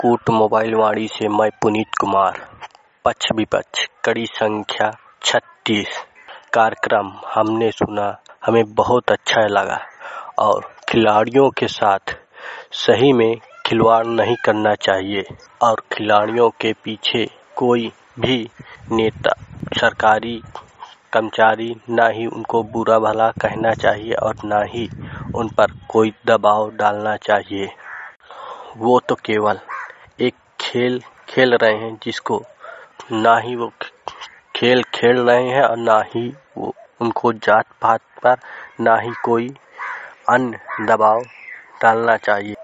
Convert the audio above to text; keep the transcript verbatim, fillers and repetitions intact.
कूट मोबाइल वाणी से मैं पुनीत कुमार। पक्ष विपक्ष कड़ी संख्या छत्तीस कार्यक्रम हमने सुना, हमें बहुत अच्छा लगा और खिलाड़ियों के साथ सही में खिलवाड़ नहीं करना चाहिए और खिलाड़ियों के पीछे कोई भी नेता, सरकारी कर्मचारी ना ही उनको बुरा भला कहना चाहिए और ना ही उन पर कोई दबाव डालना चाहिए। वो तो केवल एक खेल खेल रहे हैं, जिसको ना ही वो खेल खेल रहे हैं और ना ही वो उनको जात पात पर ना ही कोई अन्य दबाव डालना चाहिए।